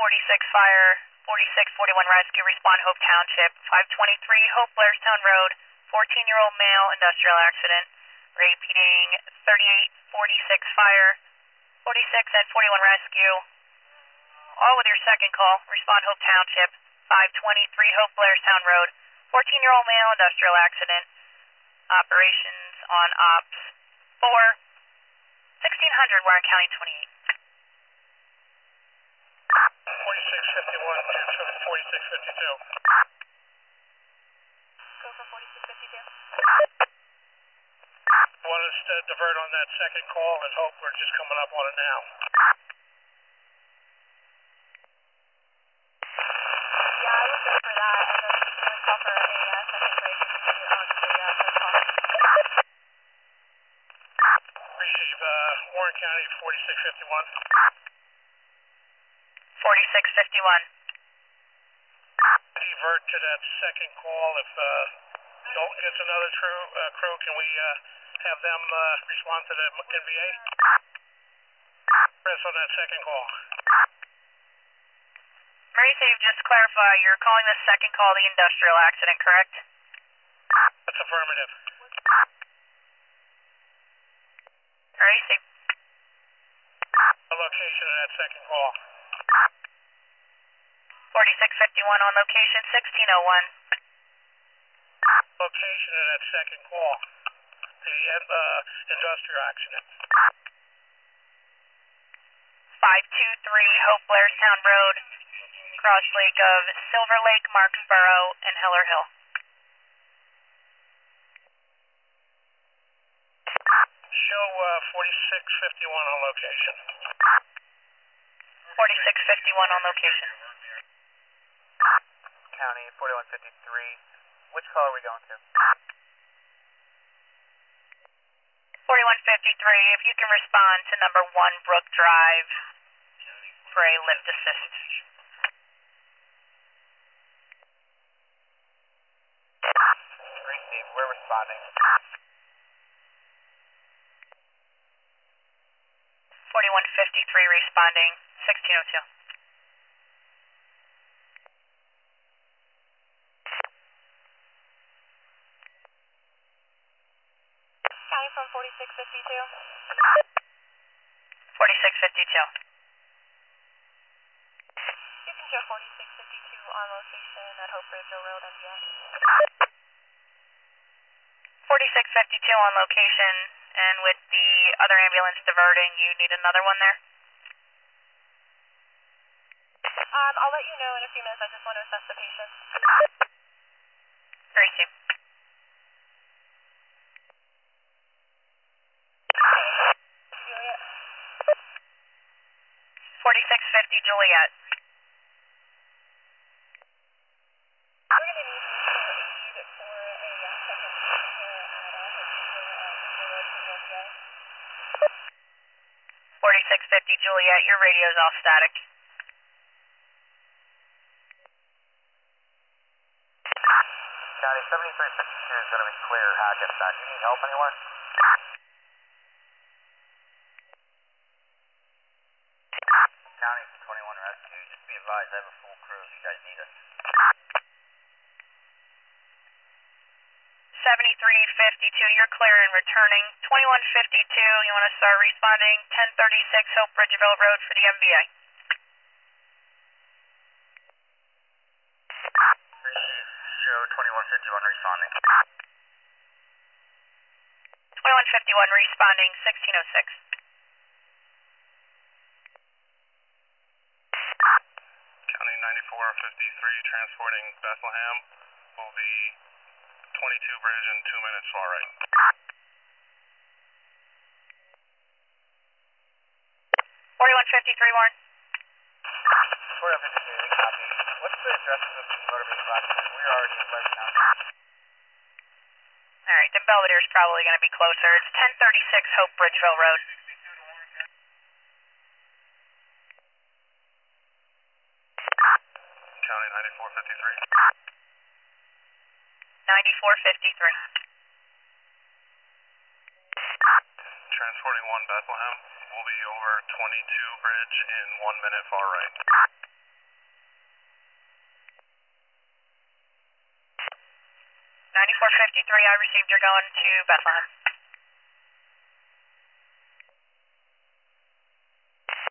46 fire, 4641 rescue, respond Hope Township, 523 Hope Blairstown Road, 14-year-old male, industrial accident. Repeating 3846 fire, 46 and 41 rescue. All with your second call, respond Hope Township, 523 Hope Blairstown Road, 14-year-old male, industrial accident. Operations on Ops 4, 1600 Warren County 28. 4651 to 4652. Go for 4652. Want us to divert on that second call and hope we're just coming up on it now. Yeah, I would go for that, and then you can call for a second break on the third call. Receive Warren County 4651. 4651. Divert to that second call. If Dalton gets another crew, can we have them respond to the NVA? Press on that second call. Marisa, just clarify, you're calling the second call the industrial accident, correct? That's affirmative. Marisa. The location of that second call. 4651 on location, 1601. Location of that second call. The industrial accident. 523 Hope Blairstown Road, cross lake of Silver Lake, Marksboro, and Heller Hill. Show 4651 on location. 4651 on location. County 4153. Which call are we going to? 4153, if you can respond to number 1 Brook Drive for a lift assist. Receive, we're responding. 4153 responding, 1602. County from 4652. 4652. You can show 4652 on location at Hope Ridgeville Road, MVA. 4652 on location, and with the other ambulance diverting, you need another one there? I'll let you know in a few minutes. I just want to assess the patient. Very soon. Juliet. 4650 Juliet. We're going to need mutual aid for a second here at 4650 Juliet, your radio's off static. County 7352 is going to be clear. Hackensack. You need help anywhere? County 21 Rescue. Just be advised, I have a full crew if you guys need us. 7352, you're clear and returning. 2152, you want to start responding. 1036 Hope Ridgeville Road for the MVA. Receive. Show 2151 responding. 2151 responding, 1606. County 9453 transporting Bethlehem will be 22 bridge in 2 minutes far right. 4153 Warren. 4153, copy. What's the address of the motor vehicle accident? We're already in Blairstown. Alright, the Belvedere's probably going to be closer. It's 1036 Hope Ridgeville Road. County 9453. 9453. Transporting 1 Bethlehem will be over 22 bridge in 1 minute far right. 9453, I received you're going to Bethlehem.